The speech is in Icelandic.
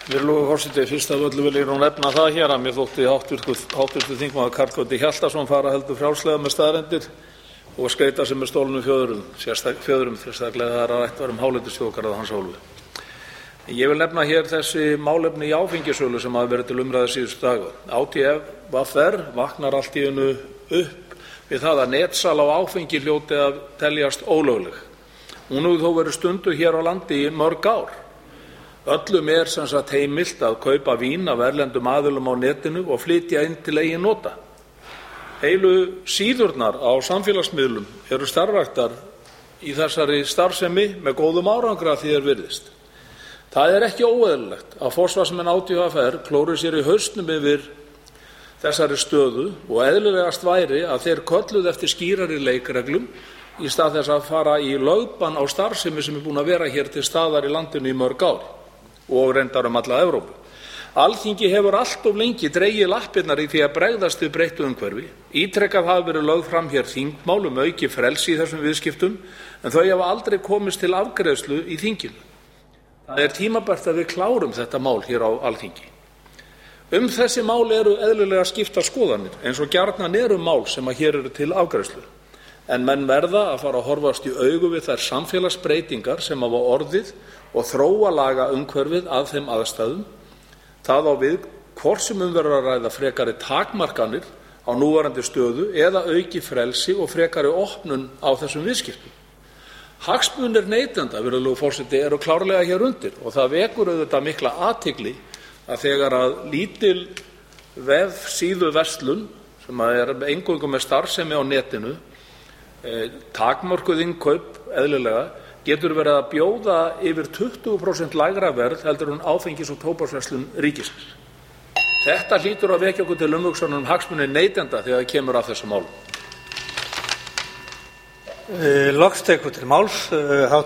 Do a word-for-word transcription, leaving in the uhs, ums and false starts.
Virðulegur forseti, fyrst af öllu vil ég nú nefna það hér að mér þótti háttvirtur þingmaður Karl Gauti Hjaltason fara heldur frjálslega með staðreyndir og skreyta sig með stolnum fjöðrum, fjöðrum sérstaklega þegar rætt var um hálendisþjóðgarð af hans hálfu. Ég vil nefna hér þessi málefni í áfengissölu sem hafa verið til umræðu síðustu daga. á té ef V R vaknar allt í einu upp við það að netsala á áfengi hljóti að teljast ólögleg. Hún hefur þó verið stunduð hér á landi í mörg ár. Öllum er sem sagt heimilt að kaupa vín af erlendum aðilum á netinu og flytja inn til eigin nota. Heilu síðurnar á samfélagsmiðlum eru starfræktar í þessari starfsemi með góðum árangri að því er virðist. Það er ekki óeðlilegt að forsvarsmenn á té ef er klóri sér í hausnum yfir þessari stöðu og eðlilegast væri að þeir kölluðu eftir skýrari leikreglum í stað þess að fara í lögbann á starfsemi sem er búin að vera hér til staðar í landinu í mörg ár og reyndar um alla Evrópu. Alþingi hefur allt of lengi dregið lappirnar í því að bregðast við breyttu umhverfi. Ítrekað hafa verið lögð fram hér þingmál um aukið frelsi í þessum viðskiptum en þau hafa aldrei komist til afgreiðslu í þinginu. Það er tímabært að við klárum þetta mál hér á Alþingi. Um þessi mál eru eðlilega skiptar skoðanir eins og gjarnan eru mál sem að hér eru til afgreiðslu. En menn verða að fara að horfast í augu við þær samfélagsbreytingar sem hafa orðið og þróa laga umhverfið að þeim aðstæðum. Það á við hvort sem um verður að ræða frekari takmarkanir á núverandi stöðu eða auki frelsi og frekari opnun á þessum viðskiptum. Hagsmunir neytenda, virðulegur forseti, eru klárlega hér undir og það vekur auðvitað mikla athygli að þegar að lítil vefsíðuverslun sem er eingöngu með starfsemi á netinu takmörkuð innkaup eðlilega getur verið að bjóða yfir tuttugu prósent lægra verð heldur en áfengis- og tóbaksverslun ríkisins. Þetta hlýtur að vekja okkur til umhugsunar um hagsmuni neytenda þegar kemur að þessu málum. Loks tekur til máls